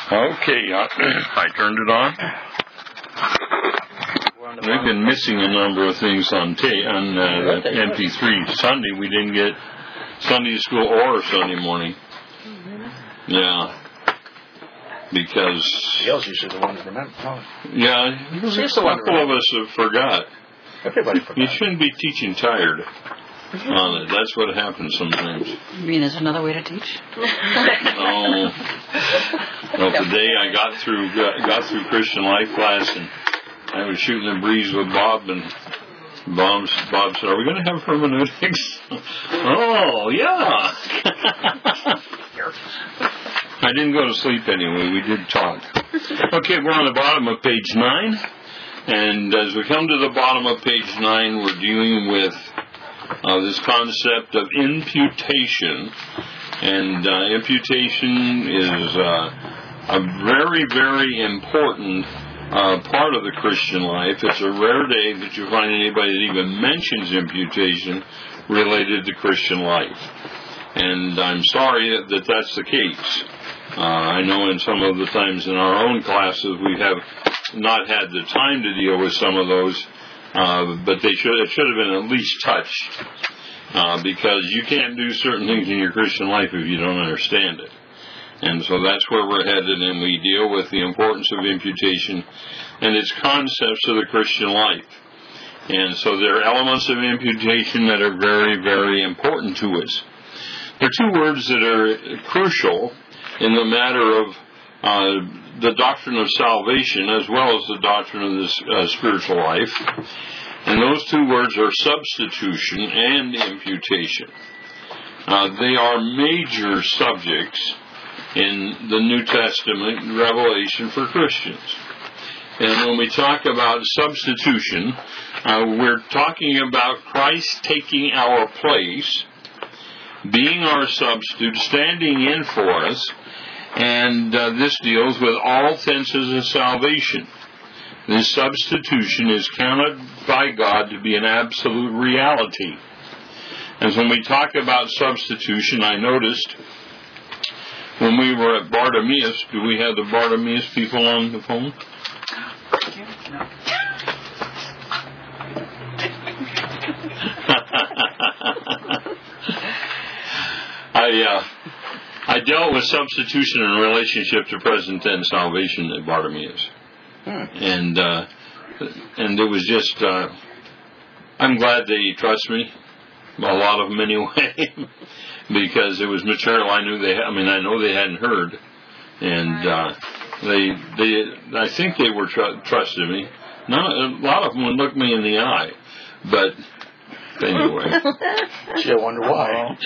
Okay, I turned it on. We've been missing a number of things on MP3. Sunday, we didn't get Sunday school or Sunday morning. Yeah. Because... Gail's usually the one that remembers. Yeah, a couple of us have forgot. Everybody forgot. You shouldn't be teaching tired on it. That's what happens sometimes. You mean there's another way to teach? No. Well, today I got through Christian life class, and I was shooting the breeze with Bob, and Bob said, "Are we going to have hermeneutics?" Oh, yeah. I didn't go to sleep anyway. We did talk. Okay, we're on the bottom of page 9. And as we come to the bottom of page 9, we're dealing with this concept of imputation. And imputation is a very, very important part of the Christian life. It's a rare day that you find anybody that even mentions imputation related to Christian life. And I'm sorry that that's the case. I know in some of the times in our own classes we have not had the time to deal with some of those, but it should have been at least touched, because you can't do certain things in your Christian life if you don't understand it. And so that's where we're headed, and we deal with the importance of imputation and its concepts of the Christian life. And so there are elements of imputation that are very, very important to us. There are two words that are crucial in the matter of the doctrine of salvation as well as the doctrine of this spiritual life. And those two words are substitution and imputation. They are major subjects in the New Testament revelation for Christians. And when we talk about substitution, we're talking about Christ taking our place, being our substitute, standing in for us, and this deals with all senses of salvation. This substitution is counted by God to be an absolute reality. And when we talk about substitution, I noticed when we were at Bartimaeus, do we have the Bartimaeus people on the phone? No. I dealt with substitution in relationship to present tense salvation at Bartimaeus. And it was just, I'm glad they trust me, a lot of them anyway, because it was material I know they hadn't heard. And I think they were trusted me. A lot of them would look me in the eye, but anyway. Gee, I wonder why.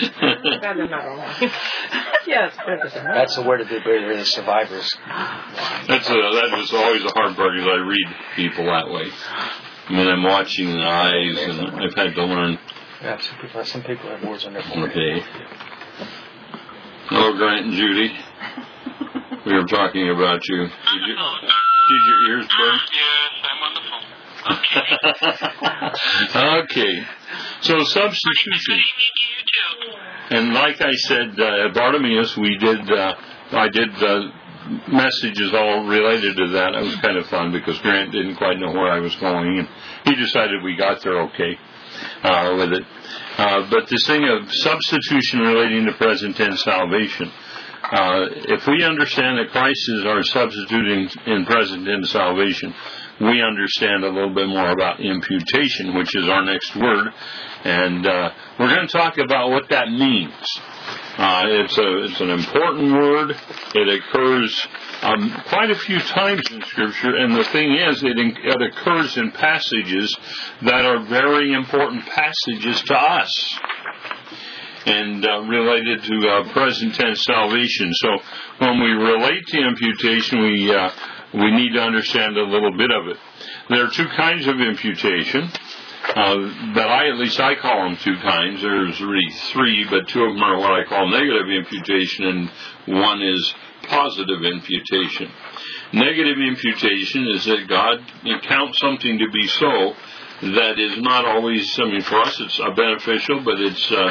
Yes, that's the word of the survivors. That was always a hard part because I read people that way. I mean, I'm watching the eyes, and I've had to learn. Yeah, some people have words on their phone. Okay. Hello, Grant and Judy. We were talking about you. Did your ears burn? Yes, I'm on the phone. Okay. So substitution. And like I said, at Bartimaeus, I did messages all related to that. It was kind of fun because Grant didn't quite know where I was going, and he decided we got there okay with it. But this thing of substitution relating to present tense salvation, if we understand that Christ is our substitute in present tense salvation, we understand a little bit more about imputation, which is our next word, and we're going to talk about what that means. It's an important word. It occurs quite a few times in Scripture, and the thing is, it occurs in passages that are very important passages to us, and related to present tense salvation. So when we relate to imputation, we need to understand a little bit of it. There are two kinds of imputation. But at least I call them two kinds. There's really three, but two of them are what I call negative imputation, and one is positive imputation. Negative imputation is that God counts something to be so that is not always, for us it's beneficial, but it's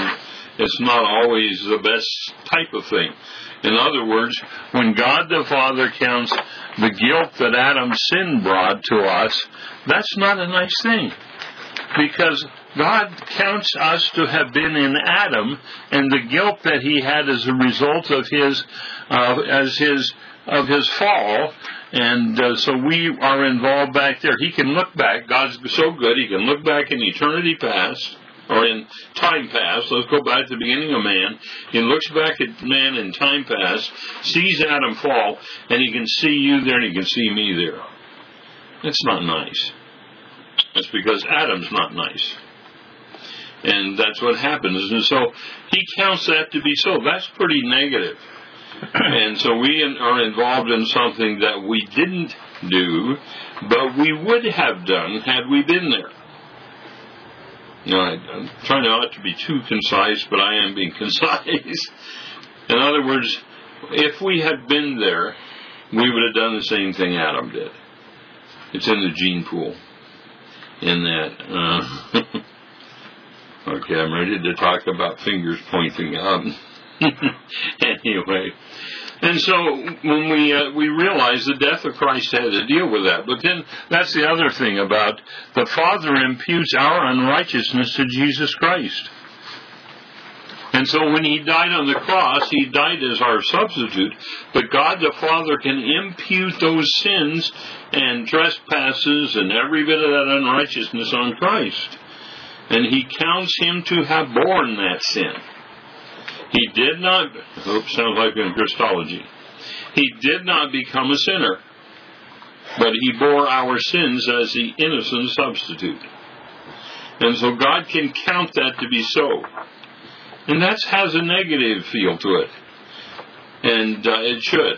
it's not always the best type of thing. In other words, when God the Father counts the guilt that Adam's sin brought to us, that's not a nice thing. Because God counts us to have been in Adam, and the guilt that he had as a result of his fall, and so we are involved back there. He can look back. God's so good, he can look back in eternity past, or in time past. Let's go back to the beginning of man. He looks back at man in time past, sees Adam fall, and he can see you there, and he can see me there. It's not nice. It's because Adam's not nice. And that's what happens. And so he counts that to be so. That's pretty negative. And so we are involved in something that we didn't do, but we would have done had we been there. Now, I'm trying not to be too concise, but I am being concise. In other words, if we had been there, we would have done the same thing Adam did. It's in the gene pool. In that, okay, I'm ready to talk about fingers pointing up. Anyway, and so when we realize the death of Christ had to deal with that, but then that's the other thing about the Father imputes our unrighteousness to Jesus Christ. And so when he died on the cross, he died as our substitute, but God the Father can impute those sins and trespasses and every bit of that unrighteousness on Christ. And he counts him to have borne that sin. He did not, sounds like in Christology, he did not become a sinner, but he bore our sins as the innocent substitute. And so God can count that to be so. And that has a negative feel to it. And it should.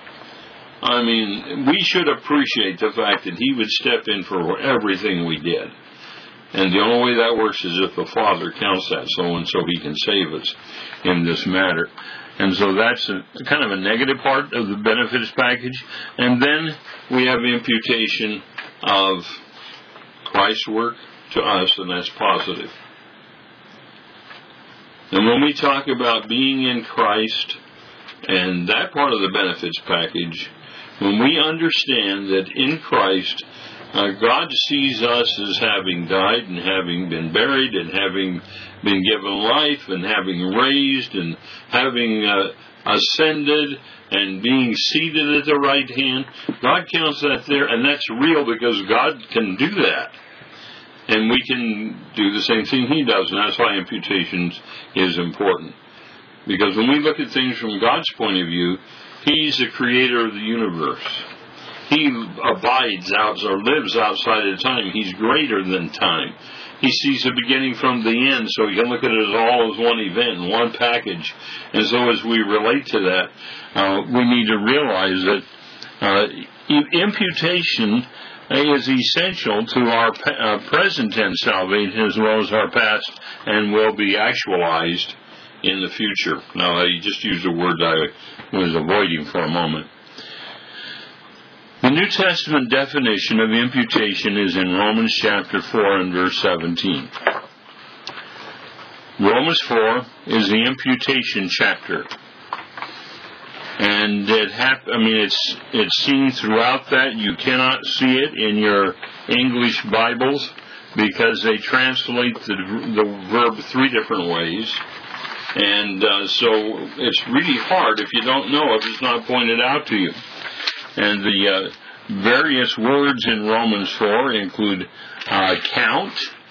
I mean, we should appreciate the fact that he would step in for everything we did. And the only way that works is if the Father counts that so he can save us in this matter. And so that's kind of a negative part of the benefits package. And then we have imputation of Christ's work to us, and that's positive. And when we talk about being in Christ and that part of the benefits package, when we understand that in Christ, God sees us as having died and having been buried and having been given life and having raised and having ascended and being seated at the right hand, God counts that there, and that's real because God can do that. And we can do the same thing he does, and that's why imputation is important. Because when we look at things from God's point of view, he's the creator of the universe. He abides out or lives outside of time. He's greater than time. He sees the beginning from the end, so he can look at it as all as one event, in one package. And so as we relate to that, we need to realize that imputation is essential to our present tense salvation as well as our past, and will be actualized in the future. Now, I just used a word I was avoiding for a moment. The New Testament definition of imputation is in Romans chapter 4 and verse 17. Romans 4 is the imputation chapter. And it's seen throughout that. You cannot see it in your English Bibles because they translate the verb three different ways. And so it's really hard if you don't know if it's not pointed out to you. And the various words in Romans 4 include count,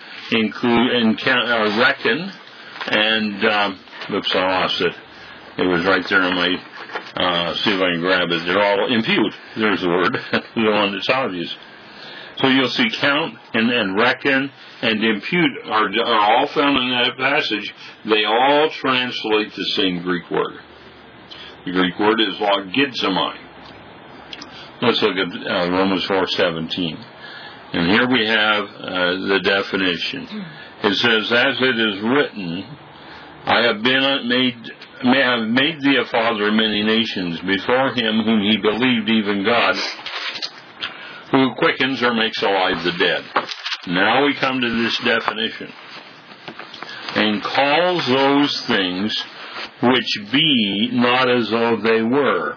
reckon, and I lost it. It was right there on my. See if I can grab it. They're all impute. There's the word, the one that's obvious. So you'll see count and reckon and impute are all found in that passage. They all translate the same Greek word. The Greek word is logizomai. Let's look at Romans 4:17. And here we have the definition. It says, as it is written, I have made thee a father of many nations before him whom he believed, even God, who quickens or makes alive the dead. Now we come to this definition. and calls those things which be not as though they were.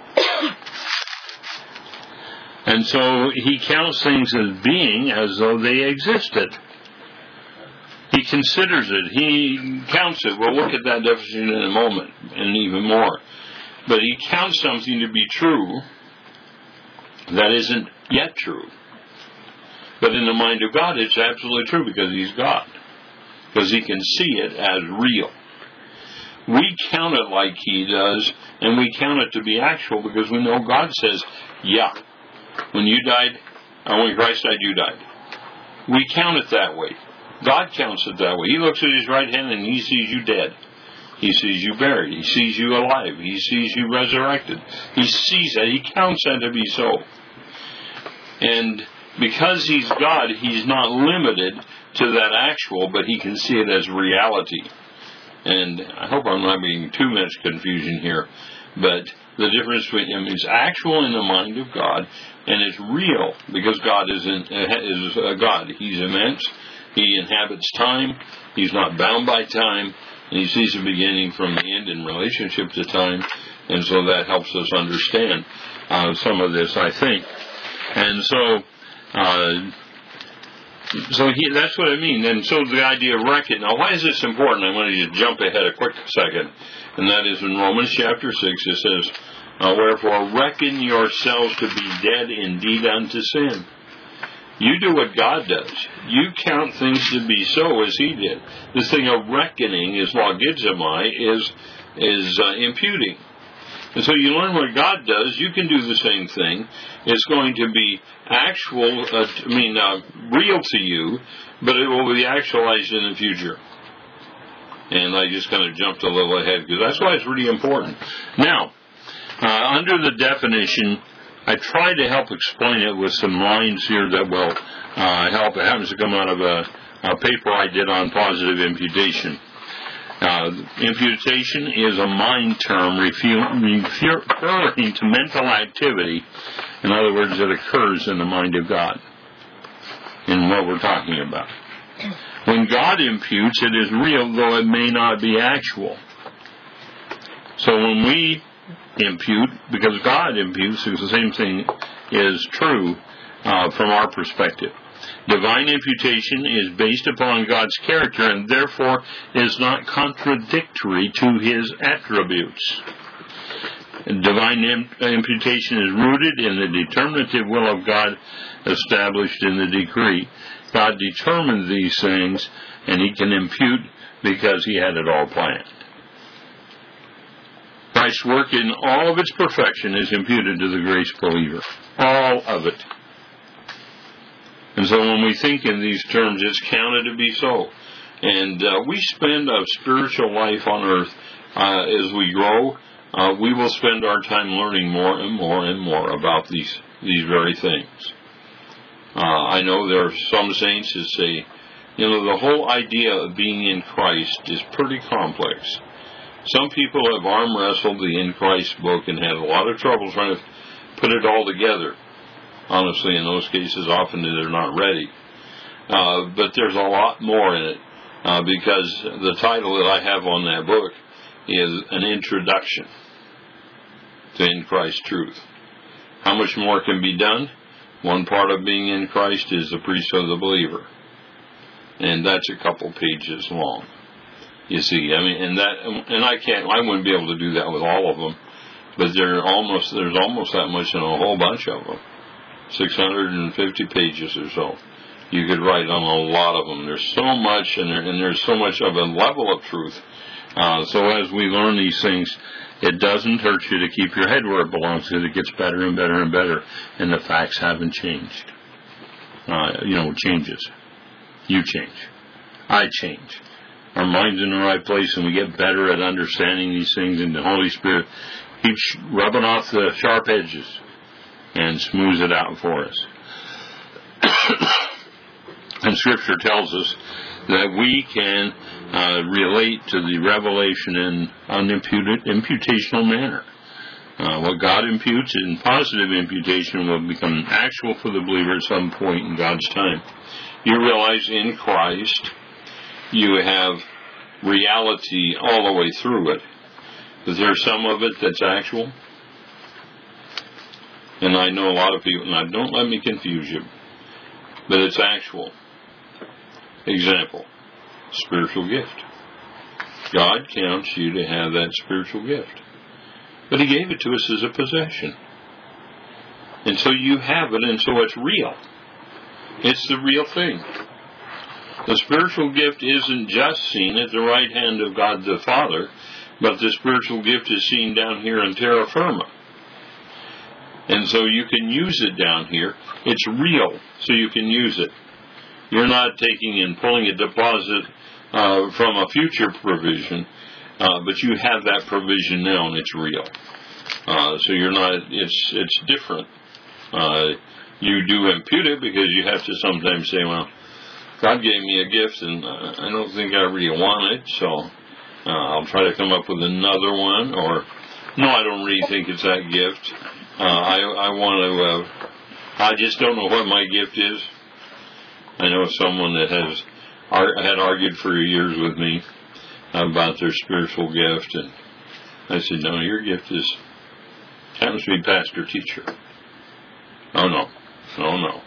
And so he counts things as being as though they existed. He considers it. He counts it. We'll look at that definition in a moment, and even more. But he counts something to be true that isn't yet true. But in the mind of God, it's absolutely true because he's God. Because he can see it as real. We count it like he does, and we count it to be actual because we know God says, yeah, when you died, when Christ died, you died. We count it that way. God counts it that way. He looks at his right hand and he sees you dead. He sees you buried. He sees you alive. He sees you resurrected. He sees that. He counts that to be so. And because he's God, he's not limited to that actual, but he can see it as reality. And I hope I'm not being too much confusion here, but the difference between him is actual in the mind of God, and it's real because God is God. He's immense. He inhabits time. He's not bound by time. And he sees the beginning from the end in relationship to time. And so that helps us understand some of this, I think. And so that's what I mean. And so the idea of reckon. Now, why is this important? I want to just jump ahead a quick second. And that is in Romans chapter 6, it says, wherefore reckon yourselves to be dead indeed unto sin. You do what God does. You count things to be so as he did. This thing of reckoning is logizomai, is imputing. And so you learn what God does, you can do the same thing. It's going to be actual, real to you, but it will be actualized in the future. And I just kind of jumped a little ahead because that's why it's really important. Now, under the definition, I tried to help explain it with some lines here that will help. It happens to come out of a paper I did on positive imputation. Imputation is a mind term referring to mental activity, in other words, that occurs in the mind of God, in what we're talking about. When God imputes, it is real, though it may not be actual. So when we impute, because God imputes, because the same thing is true from our perspective. Divine imputation is based upon God's character and therefore is not contradictory to his attributes. Divine imputation is rooted in the determinative will of God established in the decree. God determined these things and he can impute because he had it all planned. Christ's work in all of its perfection is imputed to the grace believer. All of it. And so when we think in these terms, it's counted to be so. And we spend a spiritual life on earth as we grow. We will spend our time learning more and more and more about these very things. I know there are some saints that say, the whole idea of being in Christ is pretty complex. Some people have arm wrestled the In Christ book and had a lot of trouble trying to put it all together. Honestly, in those cases, often they're not ready. But there's a lot more in it because the title that I have on that book is an introduction to In Christ truth. How much more can be done? One part of being in Christ is the priesthood of the believer. And that's a couple pages long. You see, I wouldn't be able to do that with all of them, but there's almost that much in a whole bunch of them. 650 pages or so. You could write on a lot of them. There's so much, and there's so much of a level of truth. So as we learn these things, it doesn't hurt you to keep your head where it belongs, because it gets better and better and better, and the facts haven't changed. It changes. You change. I change. Our mind's in the right place, and we get better at understanding these things, and the Holy Spirit keeps rubbing off the sharp edges and smooths it out for us. And Scripture tells us that we can relate to the revelation in an imputational manner. What God imputes in positive imputation will become actual for the believer at some point in God's time. You realize in Christ you have reality all the way through it. Is there some of it that's actual? And I know a lot of people, now don't let me confuse you, but it's actual. Example, spiritual gift. God counts you to have that spiritual gift. But He gave it to us as a possession. And so you have it, and so it's real. It's the real thing. The spiritual gift isn't just seen at the right hand of God the Father, but the spiritual gift is seen down here in terra firma. And so you can use it down here. It's real, so you can use it. You're not taking and pulling a deposit from a future provision, but you have that provision now, and it's real. So you're not. It's different. You do impute it because you have to sometimes say, well, God gave me a gift, and I don't think I really want it, so I'll try to come up with another one. Or, no, I don't really think it's that gift. I want to. I just don't know what my gift is. I know someone that had argued for years with me about their spiritual gift, and I said, no, your gift happens to be pastor teacher. Oh no.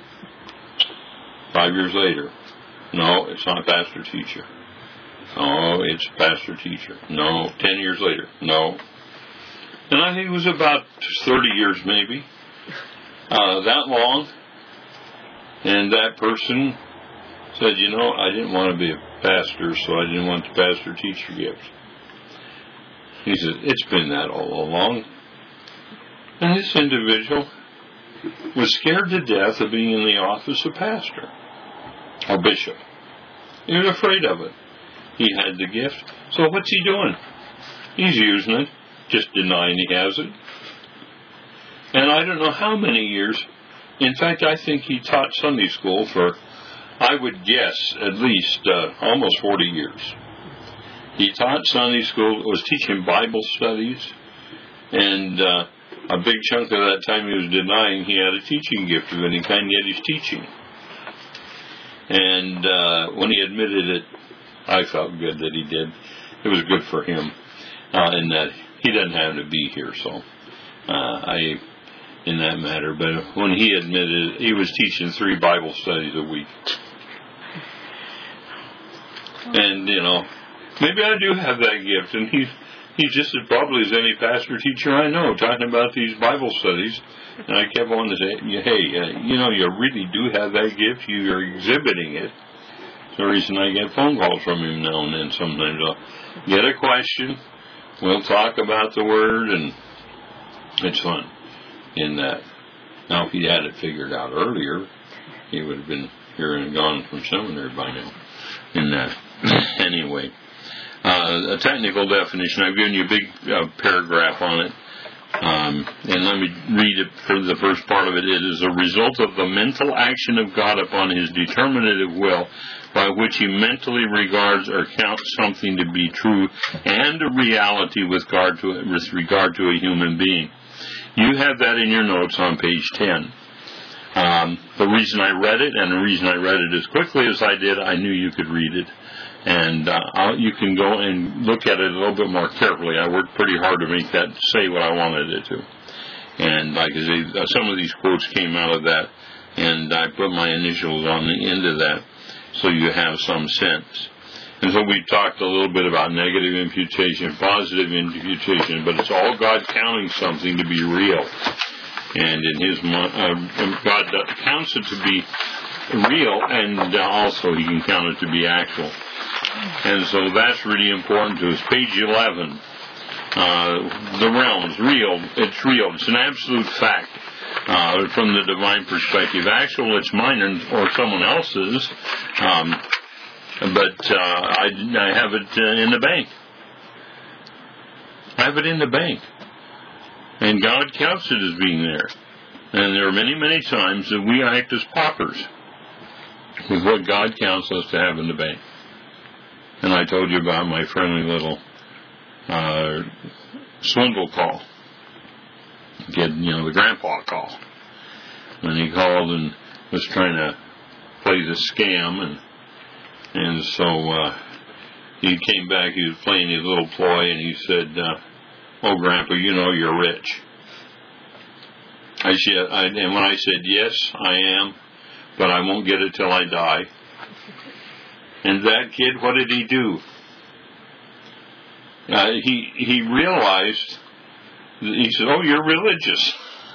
5 years later, no, it's not pastor teacher. Oh, it's pastor teacher. No, 10 years later, no. And I think it was about 30 years maybe, that long. And that person said, I didn't want to be a pastor, so I didn't want the pastor-teacher gift. He said, it's been that all along. And this individual was scared to death of being in the office of pastor or bishop. He was afraid of it. He had the gift. So what's he doing? He's using it, just denying he has it. And I don't know how many years. In fact, I think he taught Sunday school for, I would guess, at least almost 40 years. He taught Sunday school, was teaching Bible studies, and a big chunk of that time he was denying he had a teaching gift of any kind, yet he's teaching. And when he admitted it, I felt good that he did. It was good for him, in that he doesn't have to be here, so in that matter. But when he admitted it, he was teaching 3 Bible studies a week. And, maybe I do have that gift, and he's just as probably as any pastor teacher I know, talking about these Bible studies. And I kept on to say, hey, you really do have that gift. You're exhibiting it. It's the reason I get phone calls from him now and then. Sometimes I'll get a question. We'll talk about the Word, and it's fun in that. Now, if he had it figured out earlier, he would have been here and gone from seminary by now. In that. Anyway, a technical definition. I've given you a big paragraph on it. And let me read it for the first part of it. It is a result of the mental action of God upon His determinative will, by which He mentally regards or counts something to be true and a reality with regard to a human being. You have that in your notes on page 10. The reason I read it, and the reason I read it as quickly as I did, I knew you could read it. And you can go and look at it a little bit more carefully. I worked pretty hard to make that say what I wanted it to. And like I say, some of these quotes came out of that, and I put my initials on the end of that, so you have some sense. And so we talked a little bit about negative imputation, positive imputation, but it's all God counting something to be real. And in His God counts it to be real, and also He can count it to be actual. And so that's really important to us. Page 11, the realms, real. It's real. It's an absolute fact from the divine perspective. Actual, it's mine or someone else's, but I have it in the bank. I have it in the bank. And God counts it as being there. And there are many, many times that we act as paupers with what God counts us to have in the bank. And I told you about my friendly little swindle call. Get, the grandpa call. When he called and was trying to play the scam, and so he came back, he was playing his little ploy, and he said, "Oh, Grandpa, you know you're rich." And when I said, "Yes, I am, but I won't get it till I die." And that kid, what did he do? He realized, he said, "Oh, you're religious."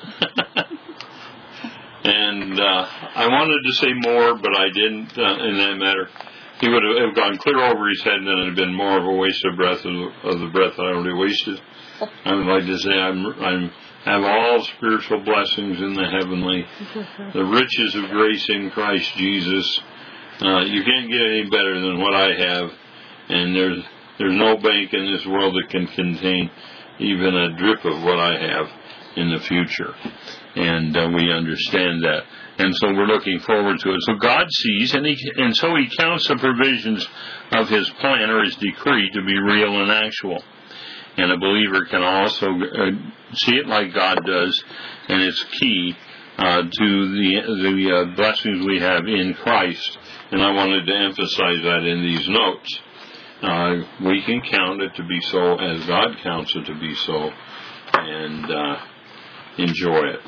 And I wanted to say more, but I didn't in that matter. He would have gone clear over his head, and then it would have been more of a waste of breath of the breath I already wasted. I would like to say I have all spiritual blessings in the heavenly, the riches of grace in Christ Jesus. You can't get any better than what I have, and there's no bank in this world that can contain even a drip of what I have in the future. And we understand that. And so we're looking forward to it. So God sees, and so He counts the provisions of His plan or His decree to be real and actual. And a believer can also see it like God does, and it's key to the blessings we have in Christ. And I wanted to emphasize that in these notes. We can count it to be so as God counts it to be so, and enjoy it.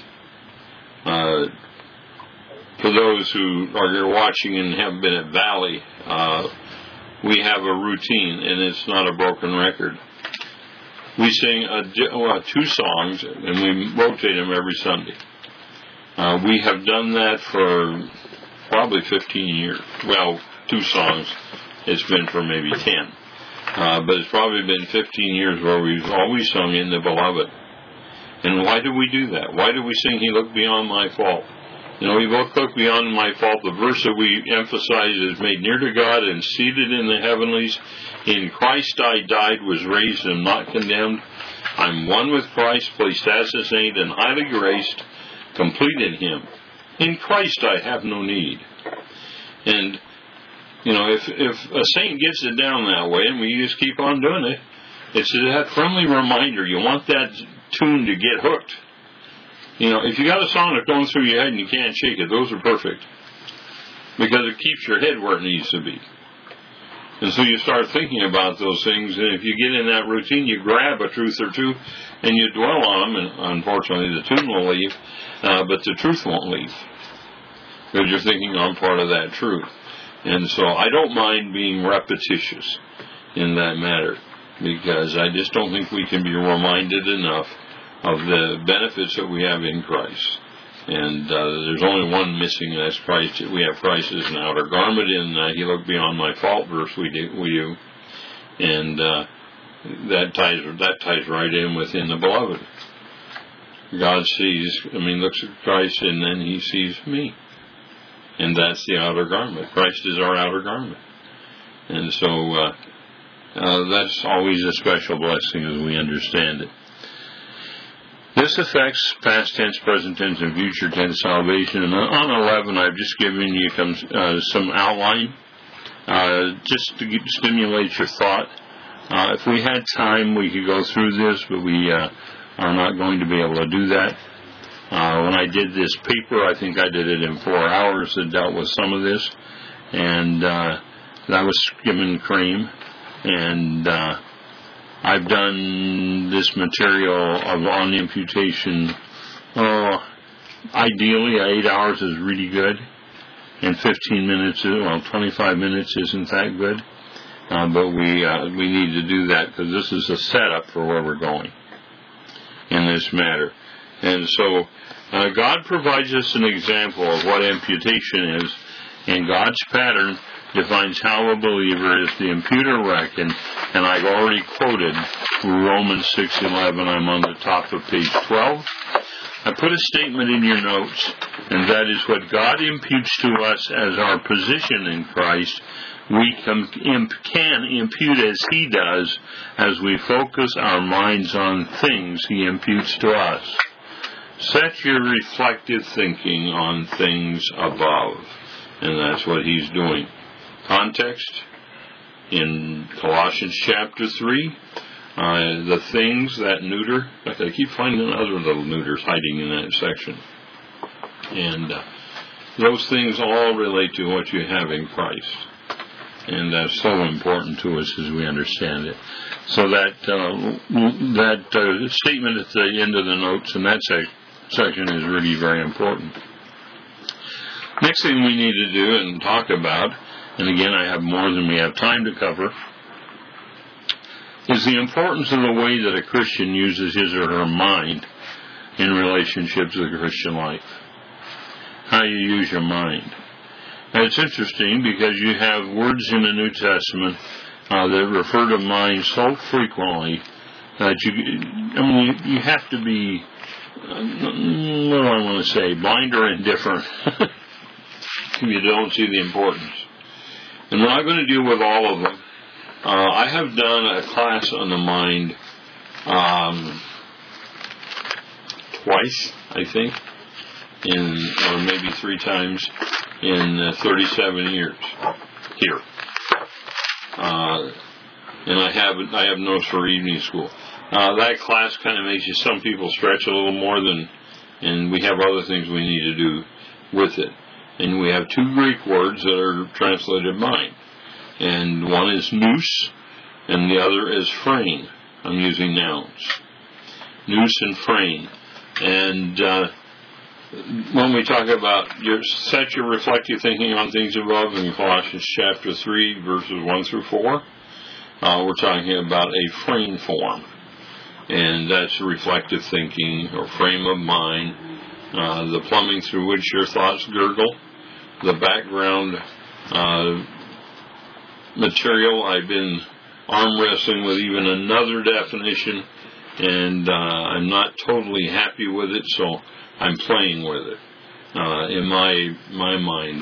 For those who are here watching and haven't been at Valley, we have a routine, and it's not a broken record. We sing 2 songs, and we rotate them every Sunday. We have done that for probably 15 years. Well, 2 songs. It's been for maybe 10. But it's probably been 15 years where we've always sung In the Beloved. And why do we do that? Why do we sing He looked beyond my fault? You know, He looked beyond my fault. The verse that we emphasize is made near to God and seated in the heavenlies. In Christ I died, was raised, and not condemned. I'm one with Christ, placed as a saint, and highly graced, complete in Him. In Christ I have no need. And, you know, if a saint gets it down that way, and we just keep on doing it, it's that friendly reminder. You want that tune to get hooked. You know, if you got a song that's going through your head and you can't shake it, those are perfect. Because it keeps your head where it needs to be. And so you start thinking about those things, and if you get in that routine, you grab a truth or two, and you dwell on them, and unfortunately the tune will leave, but the truth won't leave. Because you're thinking, I'm part of that truth. And so I don't mind being repetitious in that matter, because I just don't think we can be reminded enough of the benefits that we have in Christ. And there's only one missing, and that's Christ. We have Christ as an outer garment, and He looked beyond my fault verse we do. And that ties right in within the Beloved. God looks at Christ, and then He sees me. And that's the outer garment. Christ is our outer garment. And so that's always a special blessing as we understand it. This affects past tense, present tense, and future tense salvation. And on 11, I've just given you some outline just to stimulate your thought. If we had time, we could go through this, but we are not going to be able to do that. When I did this paper, I think I did it in 4 hours that dealt with some of this. And that was skimming cream. And I've done this material on imputation. Ideally, 8 hours is really good, and 15 minutes, 25 minutes isn't that good. But we need to do that because this is a setup for where we're going in this matter. And so God provides us an example of what imputation is, and God's pattern defines how a believer is the imputer reckoned, and I've already quoted Romans 6:11. I'm on the top of page 12. I put a statement in your notes, and that is what God imputes to us as our position in Christ. We can impute as He does as we focus our minds on things He imputes to us. Set your reflective thinking on things above, and that's what He's doing. Context in Colossians chapter 3, the things that neuter. In fact, I keep finding other little neuters hiding in that section. And those things all relate to what you have in Christ. And that's so important to us as we understand it. So that statement at the end of the notes in that section is really very important. Next thing we need to do and talk about, and again I have more than we have time to cover, is the importance of the way that a Christian uses his or her mind in relationship to the Christian life. How you use your mind. Now it's interesting because you have words in the New Testament that refer to mind so frequently that you have to be, what do I want to say, blind or indifferent if you don't see the importance. And we're not going to deal with all of them. I have done a class on the mind twice, I think, or maybe 3 times in 37 years here. And I have notes for evening school. That class kind of makes some people stretch a little more and we have other things we need to do with it. And we have 2 Greek words that are translated mind. And one is nous, and the other is phrein. I'm using nouns. Nous and phrein. And when we talk about set your reflective thinking on things above in Colossians chapter 3, verses 1 through 4, we're talking about a phrein form. And that's reflective thinking or frame of mind, the plumbing through which your thoughts gurgle, the background material. I've been arm wrestling with even another definition, and I'm not totally happy with it, so I'm playing with it. In my mind,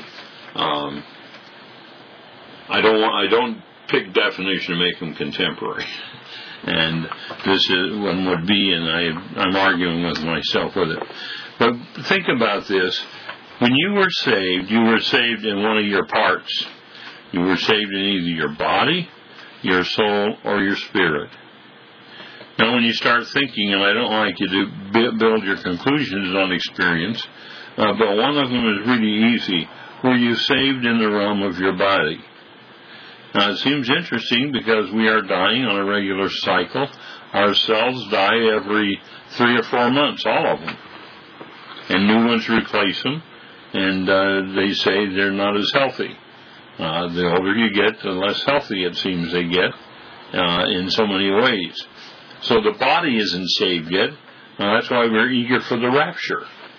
I don't pick definition to make them contemporary, and this is one would be, and I'm arguing with myself with it. But think about this: when you were saved in one of your parts. You were saved in either your body, your soul, or your spirit. Now, when you start thinking, and I don't like you to build your conclusions on experience, but one of them is really easy. Were you saved in the realm of your body? Now, it seems interesting because we are dying on a regular cycle. Our cells die every 3 or 4 months, all of them. And new ones replace them, and they say they're not as healthy. The older you get, the less healthy it seems they get in so many ways. So the body isn't saved yet. That's why we're eager for the rapture.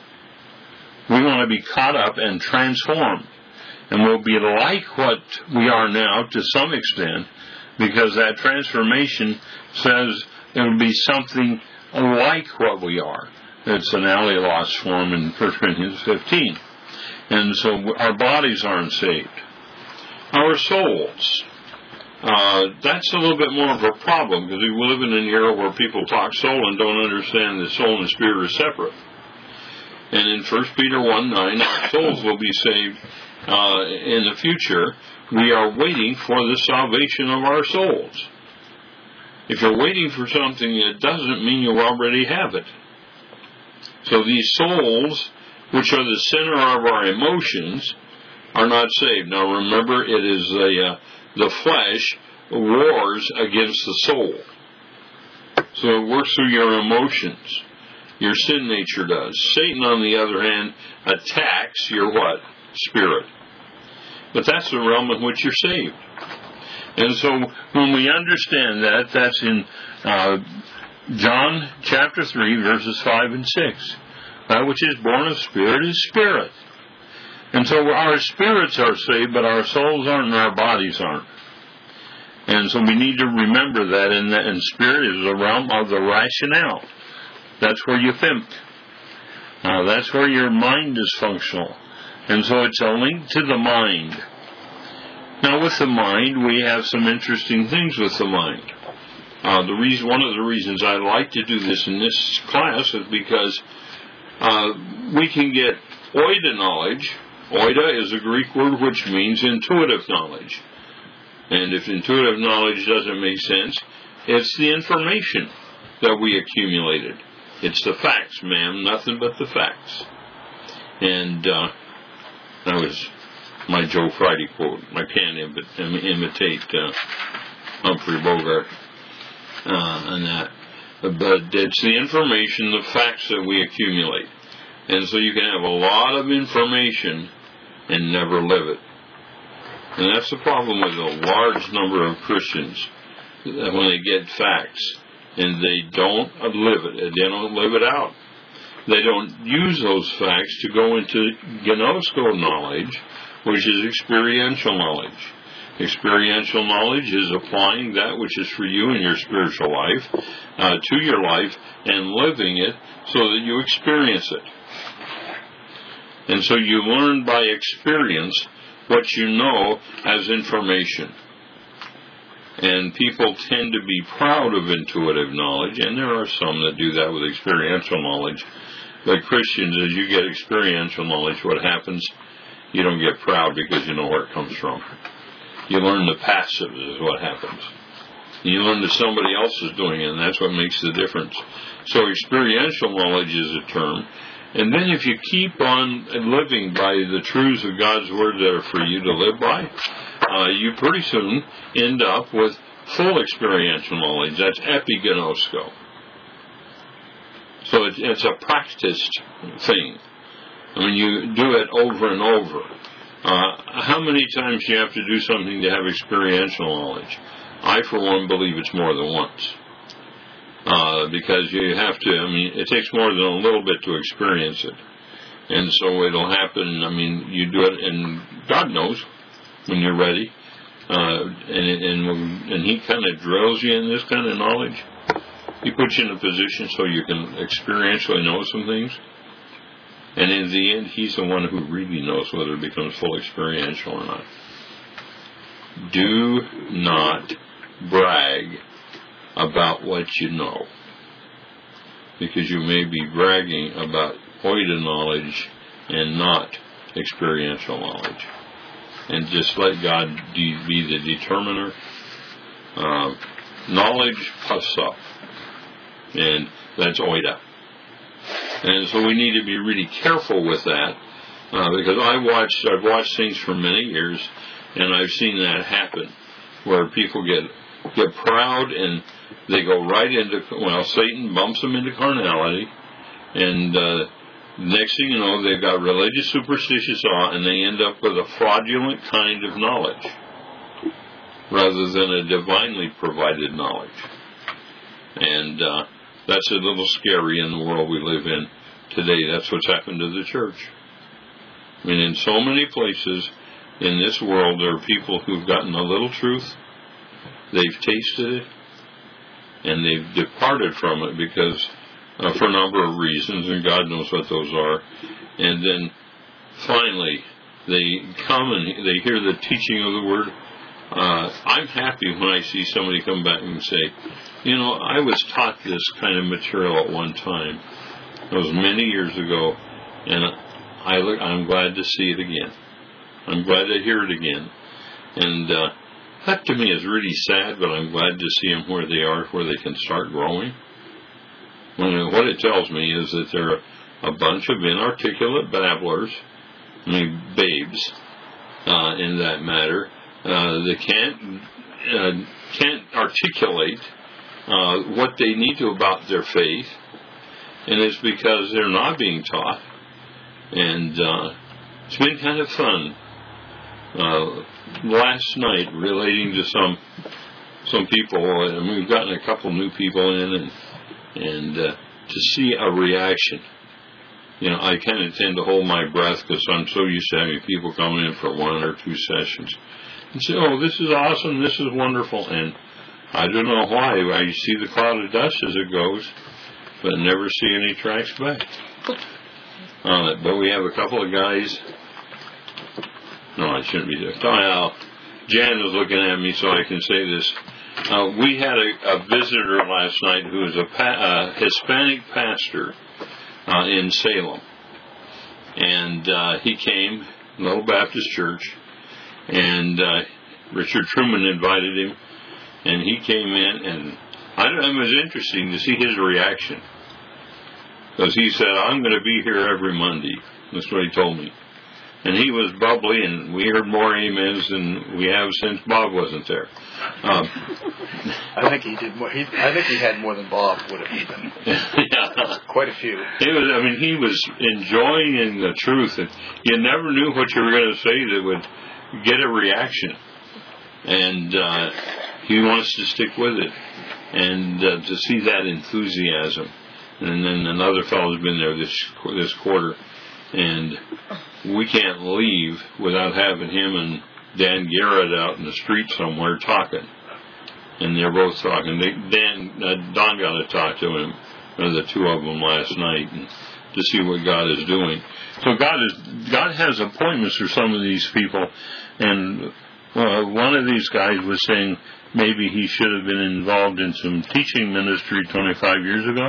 We want to be caught up and transformed. And we'll be like what we are now to some extent, because that transformation says it will be something like what we are. It's an allilos form in 1 Corinthians 15. And so our bodies aren't saved. Our souls, that's a little bit more of a problem, because we live in an era where people talk soul and don't understand that soul and spirit are separate. And in 1 Peter 1:9, our souls will be saved in the future. We are waiting for the salvation of our souls. If you're waiting for something, it doesn't mean you already have it. So these souls, which are the center of our emotions, are not saved. Now remember, it is the flesh wars against the soul. So it works through your emotions. Your sin nature does. Satan, on the other hand, attacks your what? Spirit. But that's the realm in which you're saved. And so when we understand that, that's in John chapter 3, verses 5 and 6. That which is born of spirit is spirit. And so our spirits are saved, but our souls aren't and our bodies aren't. And so we need to remember that, and spirit is the realm of the rationale. That's where you think. That's where your mind is functional. And so it's a link to the mind. Now with the mind, we have some interesting things with the mind. One of the reasons I like to do this in this class is because we can get oida knowledge. Oida is a Greek word which means intuitive knowledge. And if intuitive knowledge doesn't make sense, it's the information that we accumulated. It's the facts, ma'am, nothing but the facts. And I was my Joe Friday quote. I can't imitate Humphrey Bogart on that. But it's the information, the facts that we accumulate. And so you can have a lot of information and never live it. And that's the problem with a large number of Christians, that when they get facts and they don't live it, they don't live it out. They don't use those facts to go into gnosko knowledge, which is experiential knowledge. Experiential knowledge is applying that which is for you in your spiritual life to your life and living it so that you experience it. And so you learn by experience what you know as information. And people tend to be proud of intuitive knowledge, and there are some that do that with experiential knowledge. But Christians, as you get experiential knowledge, what happens? You don't get proud because you know where it comes from. You learn the passive is what happens. You learn that somebody else is doing it, and that's what makes the difference. So experiential knowledge is a term. And then if you keep on living by the truths of God's Word that are for you to live by, you pretty soon end up with full experiential knowledge. That's epigenosko. So it's a practiced thing. I mean, you do it over and over. How many times do you have to do something to have experiential knowledge? I, for one, believe it's more than once. Because you have to, I mean, it takes more than a little bit to experience it. And so it'll happen, I mean, you do it, and God knows when you're ready. And He kind of drills you in this kind of knowledge. He puts you in a position so you can experientially know some things. And in the end, He's the one who really knows whether it becomes full experiential or not. Do not brag about what you know, because you may be bragging about oida knowledge and not experiential knowledge. And just let God be the determiner. Knowledge puffs up, and that's oida. And so we need to be really careful with that, because I've watched things for many years, and I've seen that happen, where people get proud and they go right into, Satan bumps them into carnality, and next thing you know, they've got religious superstitious awe, and they end up with a fraudulent kind of knowledge, rather than a divinely provided knowledge. And that's a little scary in the world we live in today. That's what's happened to the church. I mean, in so many places in this world, there are people who've gotten a little truth, they've tasted it, and they've departed from it because for a number of reasons, and God knows what those are. And then finally, they come and they hear the teaching of the Word. I'm happy when I see somebody come back and say, I was taught this kind of material at one time. It was many years ago, and I'm glad to see it again. I'm glad to hear it again. And that to me is really sad, but I'm glad to see them where they are, where they can start growing. What it tells me is that they're a bunch of inarticulate babblers, babes, in that matter. They can't articulate what they need to about their faith, and it's because they're not being taught. And it's been kind of fun. Last night, relating to some people, and we've gotten a couple new people in, and to see a reaction. I kind of tend to hold my breath because I'm so used to having people coming in for 1 or 2 sessions and say, "Oh, this is awesome, this is wonderful," and I don't know why. I see the cloud of dust as it goes, but never see any tracks back on it. But we have a couple of guys. No, I shouldn't be there. Jan is looking at me, so I can say this. We had a visitor last night who is a Hispanic pastor in Salem. And he came, Little Baptist Church, and Richard Truman invited him, and he came in, and it was interesting to see his reaction. Because he said, "I'm going to be here every Monday." That's what he told me. And he was bubbly, and we heard more amens than we have since Bob wasn't there. I think he did more. I think he had more than Bob would have even. Yeah. Quite a few. He was enjoying the truth. And you never knew what you were going to say that would get a reaction. And he wants to stick with it. And to see that enthusiasm. And then another fellow's been there this quarter. And we can't leave without having him and Dan Garrett out in the street somewhere talking. And they're both talking. Don got to talk to him, the two of them last night, and to see what God is doing. So God has appointments for some of these people. And one of these guys was saying maybe he should have been involved in some teaching ministry 25 years ago.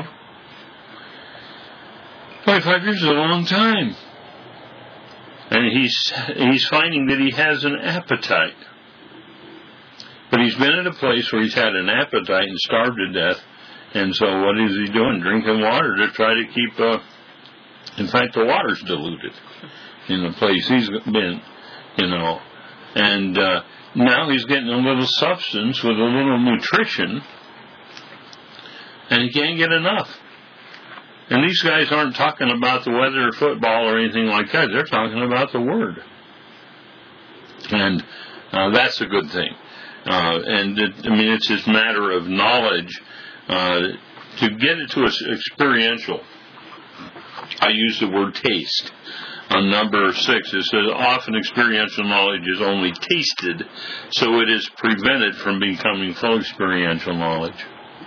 25 years is a long time. And he's finding that he has an appetite. But he's been at a place where he's had an appetite and starved to death. And so what is he doing? Drinking water to try to keep... in fact, the water's diluted in the place he's been, And now he's getting a little substance with a little nutrition. And he can't get enough. And these guys aren't talking about the weather or football or anything like that. They're talking about the Word. And that's a good thing. It's this matter of knowledge. To get it to us experiential, I use the word taste. On number 6, it says, often experiential knowledge is only tasted, so it is prevented from becoming full experiential knowledge.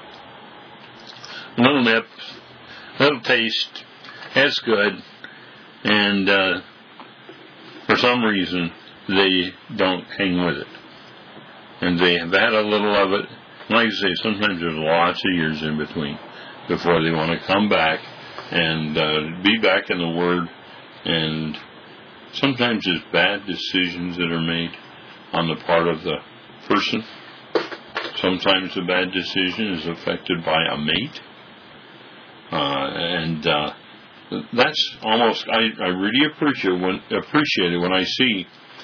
Little nip, little taste, that's good, and for some reason they don't hang with it. And they have had a little of it. Like I say, sometimes there's lots of years in between before they want to come back and be back in the Word. And sometimes there's bad decisions that are made on the part of the person. Sometimes the bad decision is affected by a mate. That's almost, I really appreciate it when I see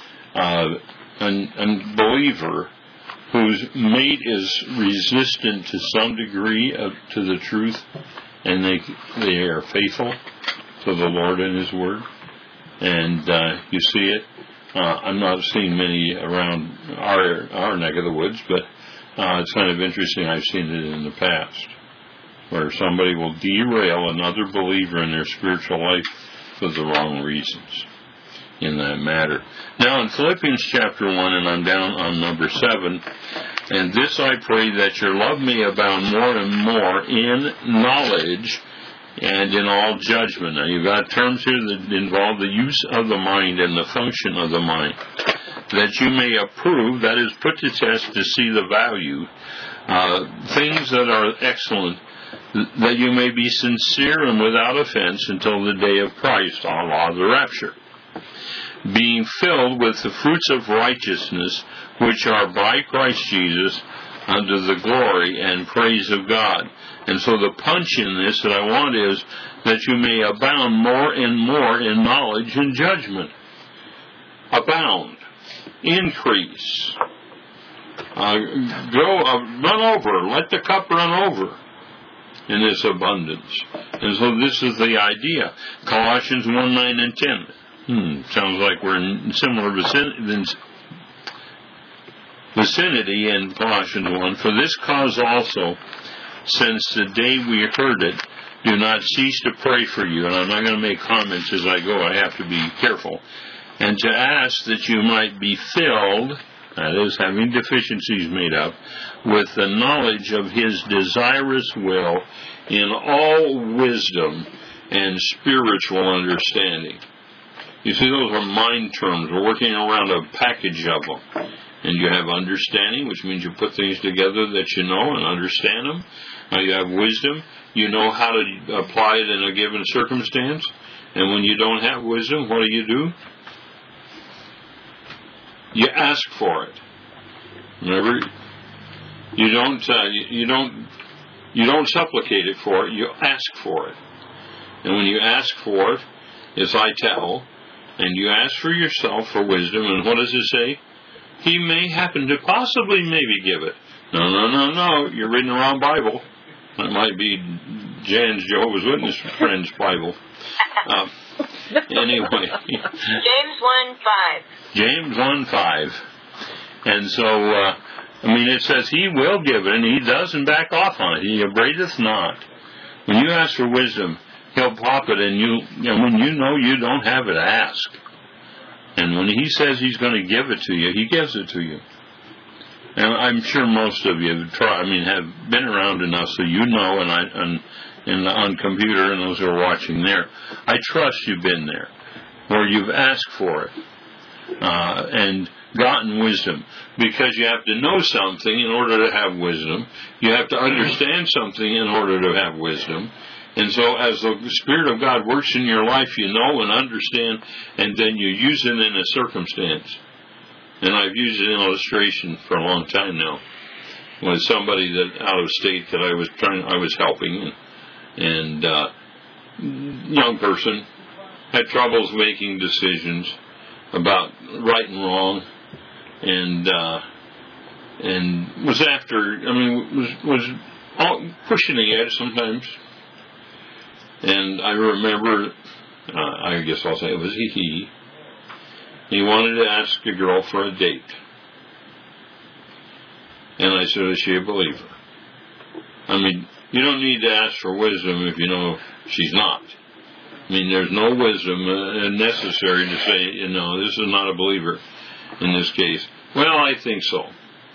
a believer whose mate is resistant to some degree to the truth, and they are faithful to the Lord and His Word. And you see it. I'm not seeing many around our neck of the woods, but it's kind of interesting. I've seen it in the past, where somebody will derail another believer in their spiritual life for the wrong reasons in that matter. Now in Philippians chapter 1, and I'm down on number 7, and this I pray that your love may abound more and more in knowledge and in all judgment. Now you've got terms here that involve the use of the mind and the function of the mind. That you may approve, that is, put to test to see the value, things that are excellent, that you may be sincere and without offense until the day of Christ, a la the rapture, being filled with the fruits of righteousness, which are by Christ Jesus, unto the glory and praise of God. And so the punch in this that I want is that you may abound more and more in knowledge and judgment. Abound. Increase. Run over. Let the cup run over in this abundance. And so this is the idea. Colossians 1, 9, and 10. Sounds like we're in similar vicinity in Colossians 1. For this cause also, since the day we heard it, do not cease to pray for you. And I'm not going to make comments as I go. I have to be careful. And to ask that you might be filled, that is, having deficiencies made up, with the knowledge of His desirous will in all wisdom and spiritual understanding. You see, those are mind terms. We're working around a package of them. And you have understanding, which means you put things together that you know and understand them. You have wisdom. You know how to apply it in a given circumstance. And when you don't have wisdom, what do? You ask for it. Remember, you don't supplicate it for it. You ask for it. And when you ask for it, as I tell, and you ask for yourself for wisdom, and what does it say? He may happen to possibly maybe give it. No, you're reading the wrong Bible. That might be Jan's Jehovah's Witness friend's Bible. Anyway. James 1:5. James 1:5. And so, it says he will give it, and he doesn't back off on it. He abradeth not. When you ask for wisdom, he'll pop it, and when you know you don't have it, ask. And when he says he's going to give it to you, he gives it to you. And I'm sure most of you have been around enough so you know, and on computer and those who are watching there, I trust you've been there, where you've asked for it and gotten wisdom, because you have to know something in order to have wisdom. You have to understand something in order to have wisdom. And so as the Spirit of God works in your life, you know and understand, and then you use it in a circumstance. And I've used an illustration for a long time now with somebody that out of state that I was helping, and young person had troubles making decisions about right and wrong, and was after, was pushing the edge sometimes. And I remember, I guess I'll say it was he. He wanted to ask a girl for a date. And I said, is she a believer? You don't need to ask for wisdom if you know she's not. There's no wisdom necessary to say, this is not a believer in this case. Well, I think so.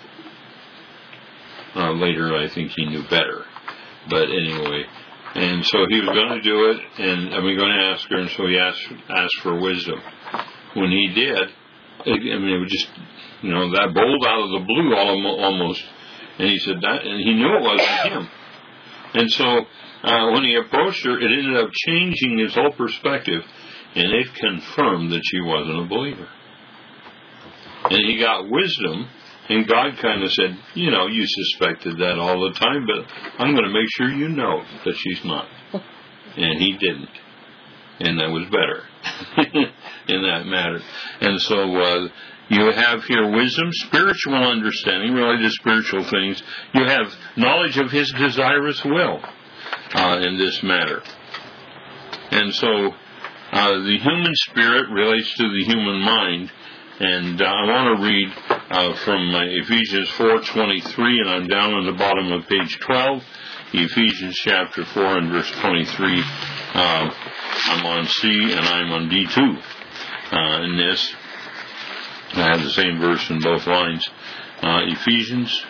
Later, I think he knew better. But anyway, and so he was going to do it, and going to ask her, and so he asked for wisdom. When he did, it was just, that bold out of the blue almost. And he said that, and he knew it wasn't him. And so when he approached her, it ended up changing his whole perspective, and it confirmed that she wasn't a believer. And he got wisdom, and God kind of said, you suspected that all the time, but I'm going to make sure you know that she's not. And he didn't. And that was better in that matter. And so you have here wisdom, spiritual understanding related to spiritual things. You have knowledge of his desirous will in this matter. And so the human spirit relates to the human mind. And I want to read from Ephesians 4:23, and I'm down on the bottom of page 12. Ephesians chapter 4 and verse 23. I'm on C and I'm on D2 in this. I have the same verse in both lines. Ephesians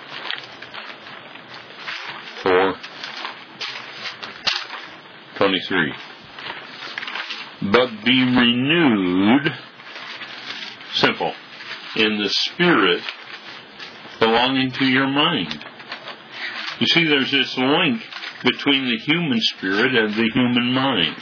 4:23. But be renewed, simple, in the spirit belonging to your mind. You see, there's this link between the human spirit and the human mind.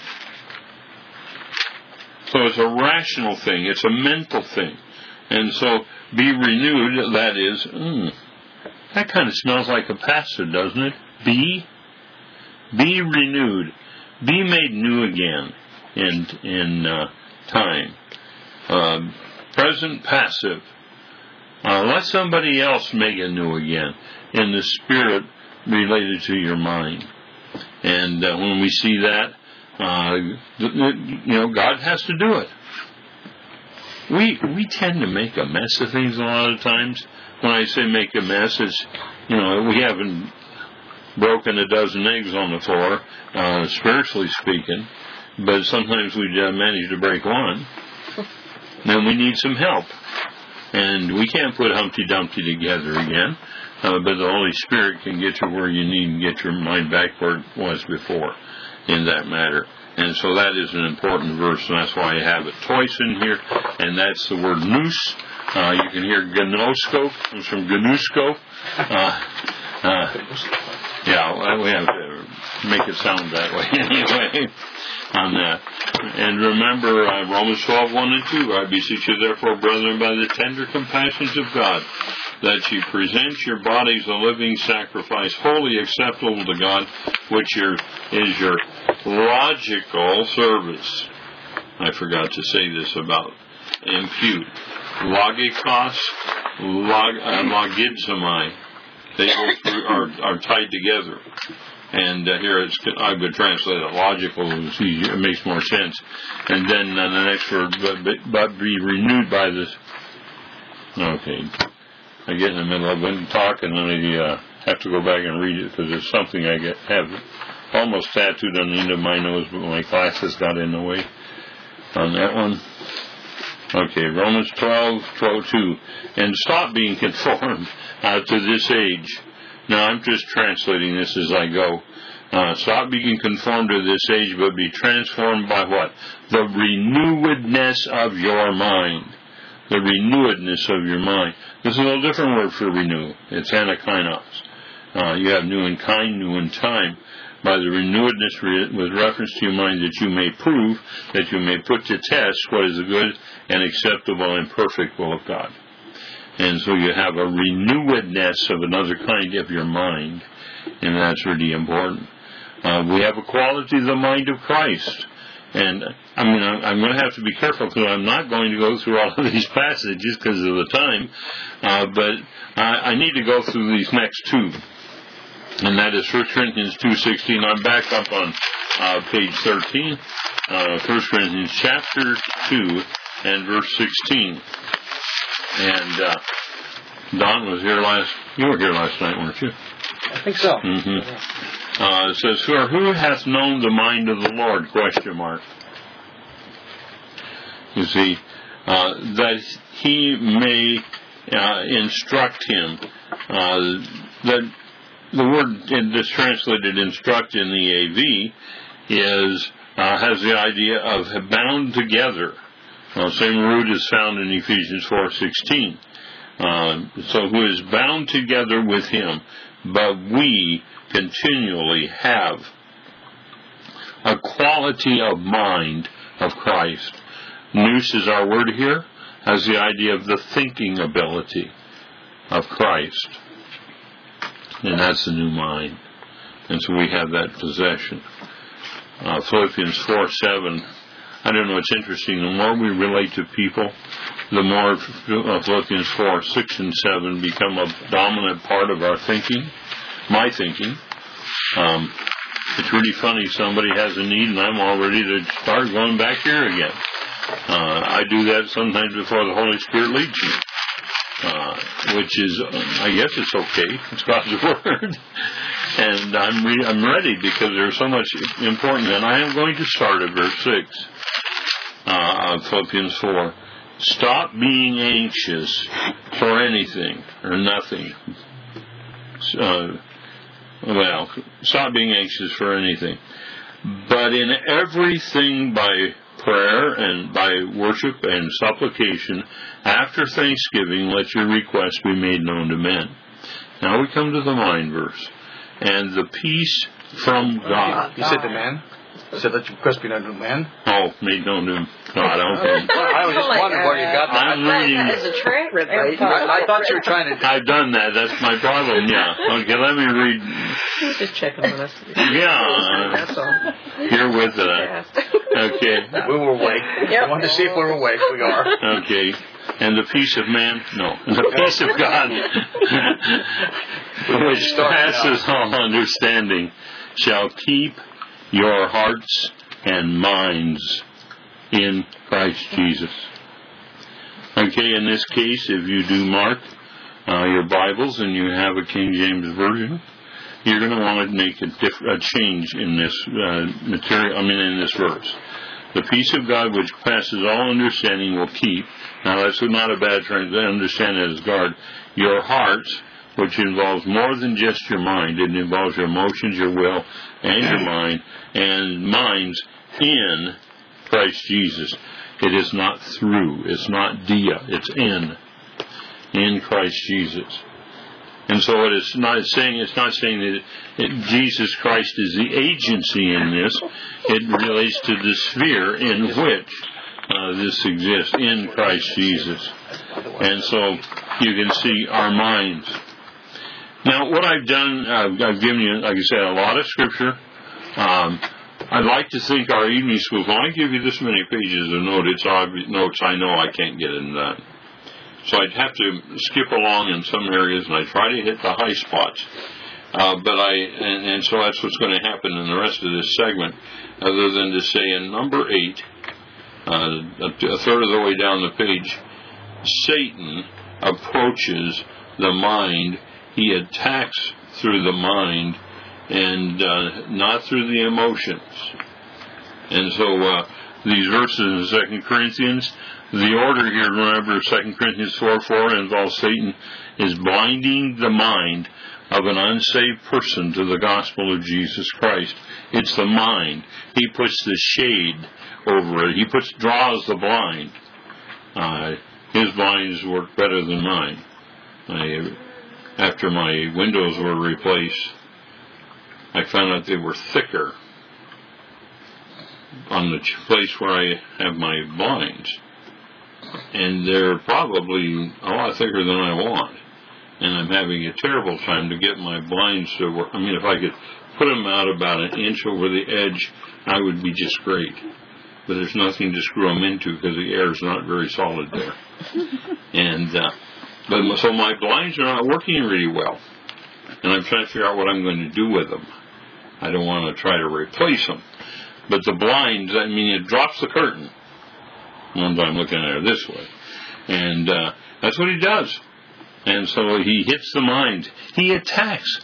So it's a rational thing. It's a mental thing. And so, be renewed, that is, that kind of smells like a pastor, doesn't it? Be renewed. Be made new again in time. Present passive. Let somebody else make it new again in the spirit related to your mind. And when we see that, God has to do it. We tend to make a mess of things a lot of times. When I say make a mess, it's, we haven't broken a dozen eggs on the floor, spiritually speaking, but sometimes we manage to break one. Then we need some help. And we can't put Humpty Dumpty together again, but the Holy Spirit can get you where you need and get your mind back where it was before in that matter. And so that is an important verse, and that's why I have it twice in here, and that's the word nous. You can hear gnosko, comes from gnusko. We have to make it sound that way anyway on that. And remember Romans 12:1 and 2. I beseech you therefore, brethren, by the tender compassions of God, that you present your bodies a living sacrifice, wholly acceptable to God, which is your logical service. I forgot to say this about impute. Logikos, logizomai. They both are tied together. And here I would translate it logical. It makes more sense. And then the next word, but be renewed by this. Okay. I get in the middle of it talking, and I have to go back and read it because it's something I have almost tattooed on the end of my nose, but my glasses got in the way on that one. Okay, Romans 12:2. And stop being conformed to this age. Now, I'm just translating this as I go. Stop being conformed to this age, but be transformed by what? The renewedness of your mind. The renewedness of your mind. This is a little different word for renew. It's anakainos. You have new in kind, new in time. By the renewedness with reference to your mind, that you may prove, that you may put to test what is the good and acceptable and perfect will of God. And so you have a renewedness of another kind of your mind, and that's really important. We have a quality of the mind of Christ. And I'm going to have to be careful because I'm not going to go through all of these passages because of the time, but I need to go through these next two. And that is 1 Corinthians 2:16. I'm back up on page 13, 1 Corinthians chapter 2 and verse 16. And Don was here you were here last night, weren't you? I think so. Mm-hmm. It says, who hath known the mind of the Lord? Question mark. You see, that he may instruct him. That the word that's translated instruct in the AV has the idea of bound together. Same root is found in Ephesians 4:16. So who is bound together with him, but we continually have a quality of mind of Christ. Nous is our word here, has the idea of the thinking ability of Christ. And that's the new mind. And so we have that possession. Philippians 4:7. I don't know, it's interesting. The more we relate to people, the more Philippians 4:6 and 7 become a dominant part of our thinking, my thinking. It's really funny. Somebody has a need, and I'm all ready to start going back here again. I do that sometimes before the Holy Spirit leads me. Which is, I guess it's okay. It's God's word, and I'm ready because there's so much important. And I am going to start at verse 6 of Philippians 4. Stop being anxious for anything or nothing. Stop being anxious for anything, but in everything by prayer and by worship and supplication, after thanksgiving, let your requests be made known to men. Now we come to the mind verse. And the peace from God. You said to man? You said let your requests be known to man? Oh, made known to God. Okay. I was just wondering where you got that. I'm reading. That is a trick. I thought you were trying to... I've done that. That's my problem, yeah. Okay, let me read. Just checking with us. Yeah. That's all. You're with it. Okay. We were awake. Yep. I wanted to see if we were awake. We are. Okay. And the peace of man? No. The peace of God, which passes all understanding, shall keep your hearts and minds in Christ Jesus. Okay, in this case, if you do mark your Bibles and you have a King James Version, you're going to want to make a change in this in this verse. The peace of God which passes all understanding will keep. Now that's not a bad term to understand it as guard. Your hearts, which involves more than just your mind. It involves your emotions, your will, and your mind, and minds in Christ Jesus. It is not through. It's not dia. It's in Christ Jesus. And so it's not saying that Jesus Christ is the agency in this. It relates to the sphere in which this exists, in Christ Jesus. And so you can see our minds. Now, what I've done, I've given you, like I said, a lot of scripture. I'd like to think our evening schools, when I give you this many pages of notes, I know I can't get in that. So I'd have to skip along in some areas, and I try to hit the high spots. So that's what's going to happen in the rest of this segment, other than to say in number 8, a third of the way down the page, Satan approaches the mind. He attacks through the mind and not through the emotions. And so these verses in 2 Corinthians, the order here, remember, 2 Corinthians 4:4 involves Satan is blinding the mind of an unsaved person to the gospel of Jesus Christ. It's the mind. He puts the shade over it. He draws the blind. His blinds work better than mine. After my windows were replaced, I found out they were thicker on the place where I have my blinds. And they're probably a lot thicker than I want. And I'm having a terrible time to get my blinds to work. I mean, if I could put them out about an inch over the edge, I would be just great. But there's nothing to screw them into because the air is not very solid there. And so my blinds are not working really well. And I'm trying to figure out what I'm going to do with them. I don't want to try to replace them. But the blinds, I mean, it drops the curtain. Once I'm looking at it this way. And that's what he does. And so he hits the mind. He attacks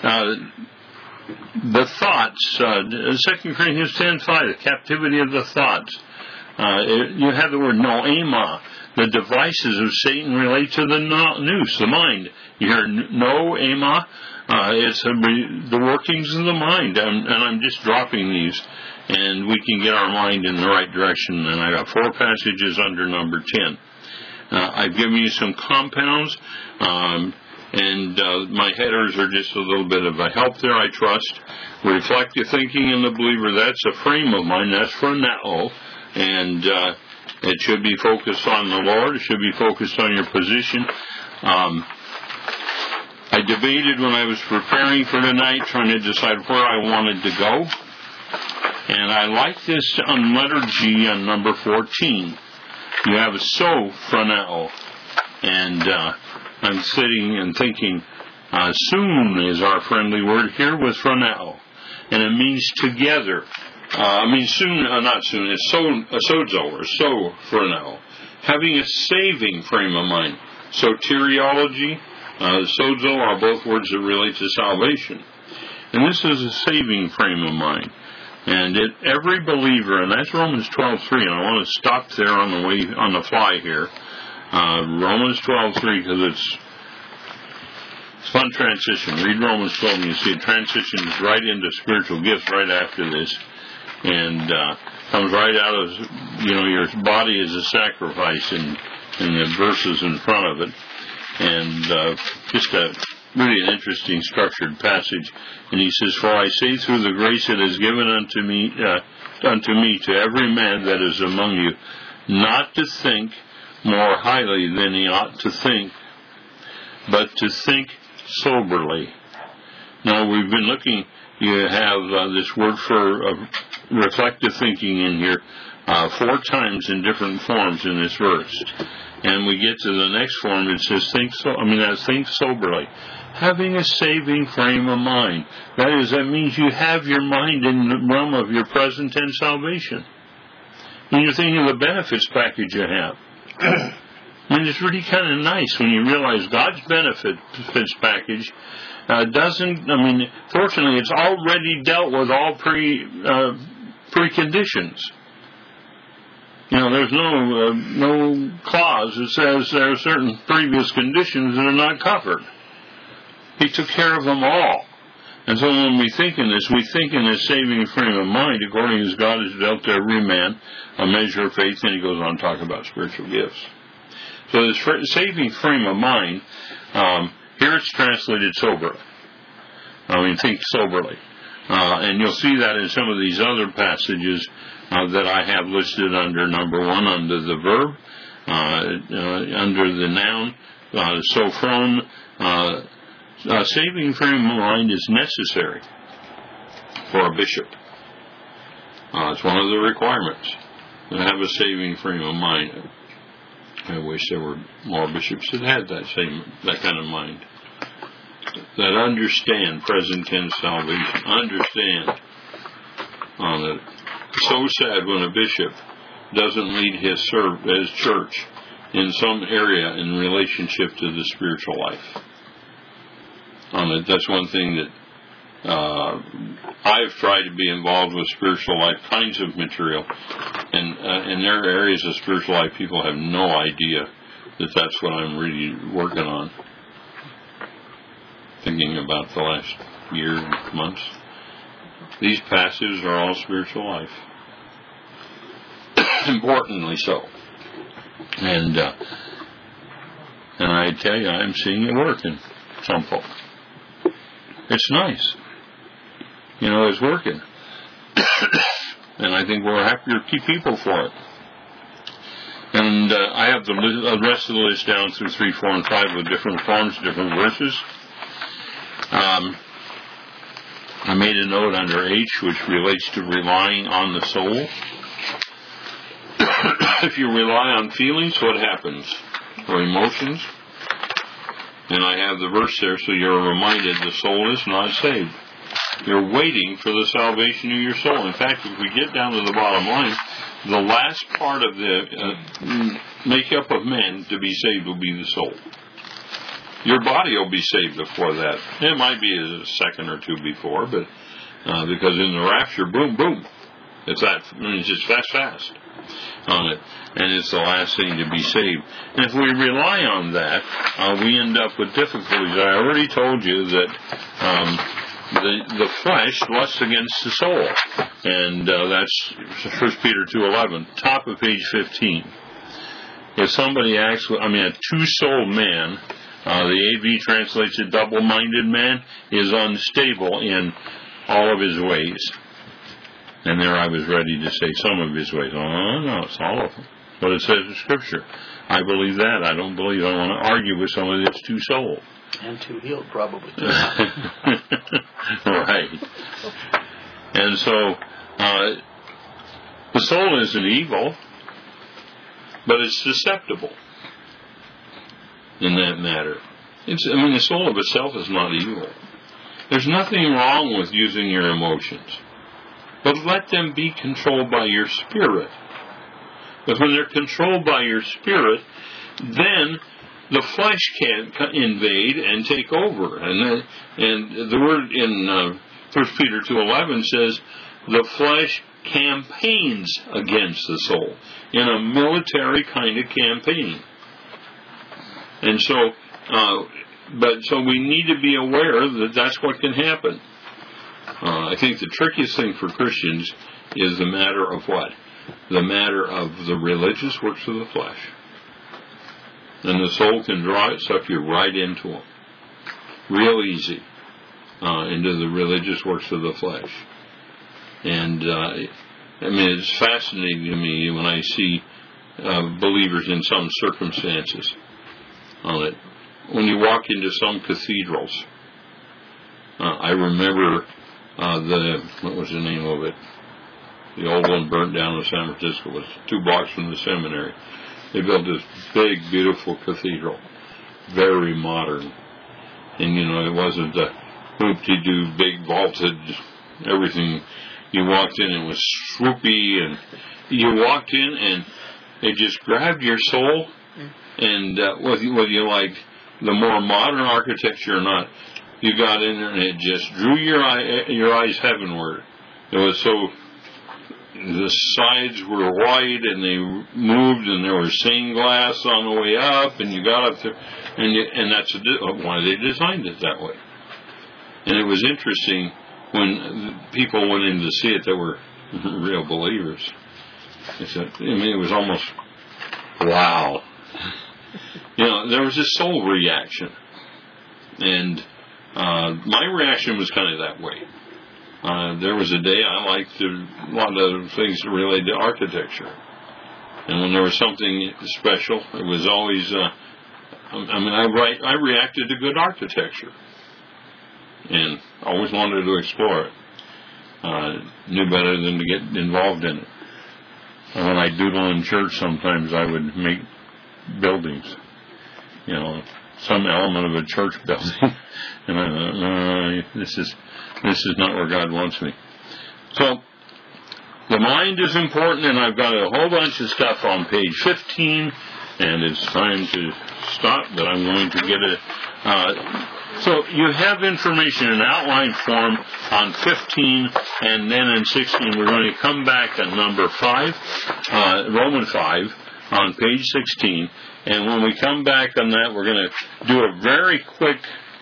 the thoughts. 2 Corinthians 10:5, the captivity of the thoughts. You have the word noema. The devices of Satan relate to the nous, the mind. You hear noema. It's the workings of the mind. And I'm just dropping these. And we can get our mind in the right direction. And I got 4 passages under number 10. I've given you some compounds, and my headers are just a little bit of a help there, I trust. Reflective thinking in the believer, that's a frame of mind, that's phroneo, and it should be focused on the Lord, it should be focused on your position. I debated when I was preparing for tonight, trying to decide where I wanted to go, and I like this on letter G on number 14. You have a phroneo, and I'm sitting and thinking, soon is our friendly word here with phroneo, and it means together. Soon, not soon, it's sozo, or phroneo, having a saving frame of mind. Soteriology, sozo are both words that relate to salvation. And this is a saving frame of mind. And every believer, and that's Romans 12:3, and I want to stop there on the fly here. Romans 12:3, because it's fun transition. Read Romans 12 and you see it transitions right into spiritual gifts right after this. And comes right out of, your body is a sacrifice in the verses in front of it. And just really an interesting structured passage. And he says, for I say through the grace that is given unto me to every man that is among you, not to think more highly than he ought to think, but to think soberly. Now we've been looking, you have this word for reflective thinking in here 4 times in different forms in this verse. And we get to the next form, it says think soberly. Having a saving frame of mind. That means you have your mind in the realm of your present tense salvation. When you're thinking of the benefits package you have. It's really kind of nice when you realize God's benefits package fortunately it's already dealt with all preconditions. There's no clause that says there are certain previous conditions that are not covered. He took care of them all. And so when we think in this saving frame of mind, according as God has dealt to every man a measure of faith, and he goes on to talk about spiritual gifts. So this saving frame of mind, here it's translated soberly. Think soberly. And you'll see that in some of these other passages that I have listed under number 1, under the verb, under the noun, sophron. Saving frame of mind is necessary for a bishop. It's one of the requirements to have a saving frame of mind. I wish there were more bishops that had that kind of mind, that understand present tense salvation. Understand that it's so sad when a bishop doesn't lead his church in some area in relationship to the spiritual life. That's one thing that I've tried to be involved with spiritual life kinds of material, and there are areas of spiritual life people have no idea that that's what I'm really working on. Thinking about the last year and months, these passages are all spiritual life, importantly so, and I tell you, I'm seeing it work in some folk. It's nice. It's working. And I think we're happier people for it. And I have the rest of the list down through 3, 4, and 5 with different forms, different verses. I made a note under H, which relates to relying on the soul. If you rely on feelings, what happens? Or emotions? And I have the verse there so you're reminded the soul is not saved. You're waiting for the salvation of your soul. In fact, if we get down to the bottom line, the last part of the makeup of man to be saved will be the soul. Your body will be saved before that. It might be a second or two before, but because in the rapture, boom, boom. It's just fast on it. And it's the last thing to be saved. And if we rely on that, we end up with difficulties. I already told you that the flesh lusts against the soul. And that's 1 Peter 2:11, top of page 15. If somebody acts, a two-souled man, the AV translates it, double-minded man, is unstable in all of his ways. And there I was ready to say some of his ways. Oh, no, it's all of them. But it says in Scripture. I believe that. I don't believe. I want to argue with somebody that's two-souled. And two-heeled, probably. Right. And so, the soul isn't evil, but it's susceptible in that matter. The soul of itself is not evil. There's nothing wrong with using your emotions. But let them be controlled by your spirit. But when they're controlled by your spirit, then the flesh can't invade and take over. And the word in 1 Peter 2:11 says, the flesh campaigns against the soul in a military kind of campaign. And so, so we need to be aware that that's what can happen. I think the trickiest thing for Christians is the matter of what? The matter of the religious works of the flesh. And the soul can draw itself right into them. Real easy. Into the religious works of the flesh. And, it's fascinating to me when I see believers in some circumstances on it. When you walk into some cathedrals, I remember what was the name of it? The old one burnt down in San Francisco. It was 2 blocks from the seminary. They built this big, beautiful cathedral. Very modern. And, it wasn't a hoop-de-doo, big, vaulted, everything. You walked in and it was swoopy, and you walked in and it just grabbed your soul. And whether you liked the more modern architecture or not, you got in there and it just drew your eyes heavenward. It was so, the sides were white and they moved and there was stained glass on the way up, and you got up there, and that's why they designed it that way. And it was interesting when people went in to see it that were real believers. It was almost, wow. There was a soul reaction. And my reaction was kind of that way. There was a day I liked a lot of things related to architecture. And when there was something special, it was always, I reacted to good architecture. And always wanted to explore it. knew better than to get involved in it. And when I doodle in church, sometimes I would make buildings, some element of a church building, and I thought, this is not where God wants me. So the mind is important, and I've got a whole bunch of stuff on page 15, and it's time to stop, but I'm going to get it. So you have information in outline form on 15, and then in 16 we're going to come back to number 5, Roman 5, on page 16. And when we come back on that, we're going to do a very quick,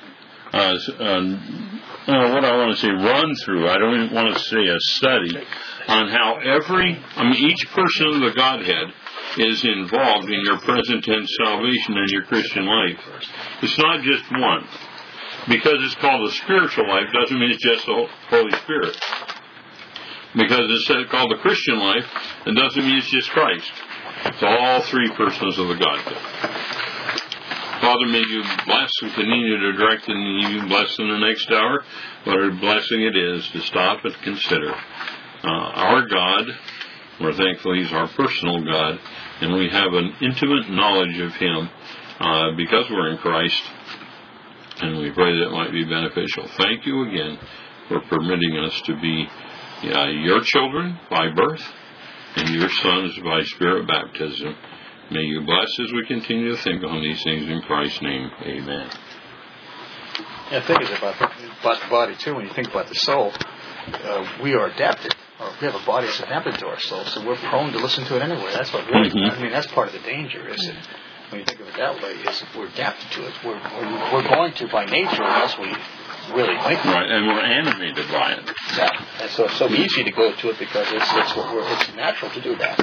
run through. I don't even want to say a study on how each person of the Godhead is involved in your present tense salvation and your Christian life. It's not just one. Because it's called the spiritual life doesn't mean it's just the Holy Spirit. Because it's called the Christian life, it doesn't mean it's just Christ. It's all 3 persons of the Godhead. Father, may you bless and continue to direct and even bless in the next hour. What a blessing it is to stop and consider our God. We're thankful He's our personal God, and we have an intimate knowledge of Him because we're in Christ, and we pray that it might be beneficial. Thank you again for permitting us to be your children by birth and your sons by Spirit baptism. May you bless as we continue to think on these things in Christ's name. Amen. Yeah, think about the body too. When you think about the soul, we are adapted. Or we have a body that's adapted to our soul, so we're prone to listen to it anyway. That's what really, that's part of the danger, isn't it? When you think of it that way, is we're adapted to it. We're going to by nature unless we really think. Right, and we're animated by it. Yeah, and so it's so easy to go to it because it's natural to do that.